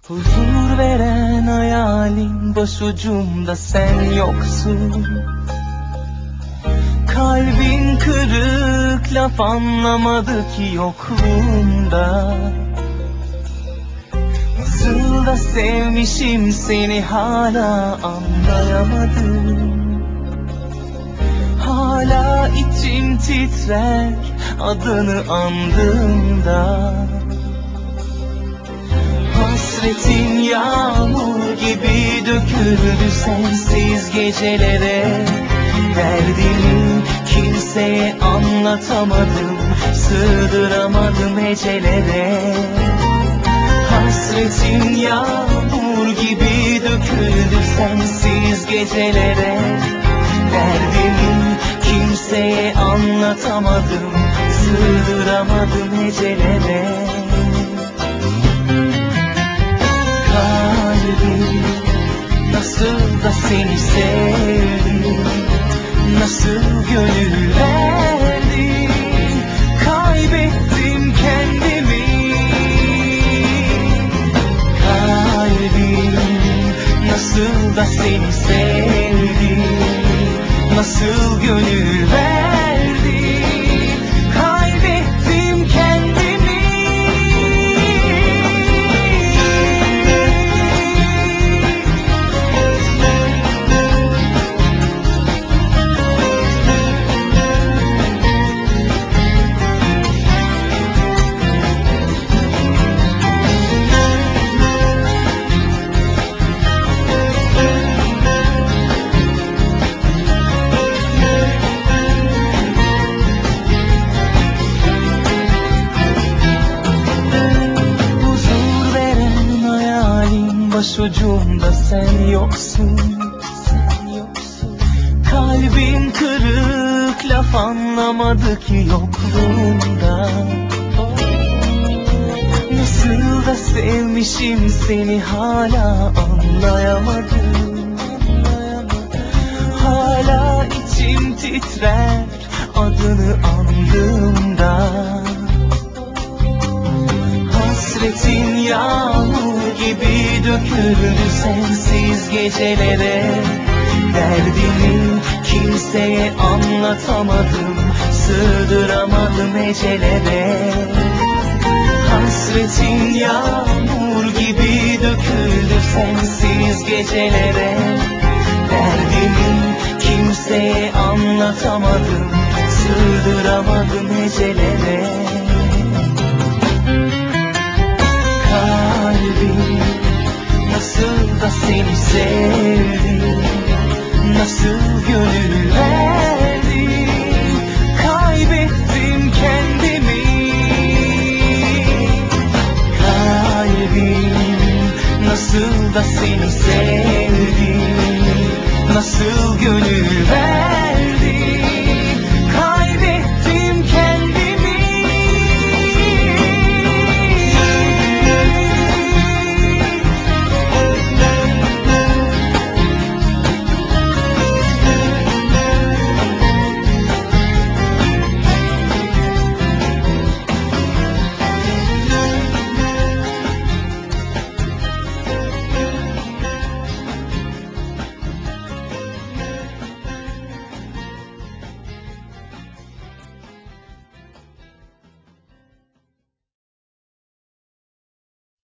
Huzur veren hayalin başucumda sen yoksun. Kalbin kırık, laf anlamadı ki yokluğunda. Nasıl da sevmişim seni, hala anlayamadım. Hala içim titrer adını andığımda. Hasretin yağmur gibi döküldü sensiz gecelere. Derdimi kimseye anlatamadım, sığdıramadım hecelere. Hasretin yağmur gibi döküldü sensiz gecelere. Derdimi kimseye anlatamadım, sığdıramadım hecelere. Kalbim nasıl da seni sevdi, nasıl gönül verdi, kaybettim kendimi. Kalbim nasıl da seni sevdi, nasıl gönül verdi, kaybettim kendimi. Başucumda sen yoksun, sen yoksun. Kalbim kırık, laf anlamadı ki yokluğunda. Nasıl da sevmişim seni, hala anlayamadım. Hala içim titrer adını andığımda. Hasretin yağmur gibi döküldü sensiz gecelere. Derdimi kimseye anlatamadım, sığdıramadım hecelere. Hasretin yağmur gibi döküldü sensiz gecelere. Derdimi kimseye anlatamadım, sığdıramadım hecelere. Kalbim nasıl da seni sevdi, nasıl gönül verdi, kaybettim kendimi. Kalbim nasıl da seni sevdi, nasıl gönül verdi.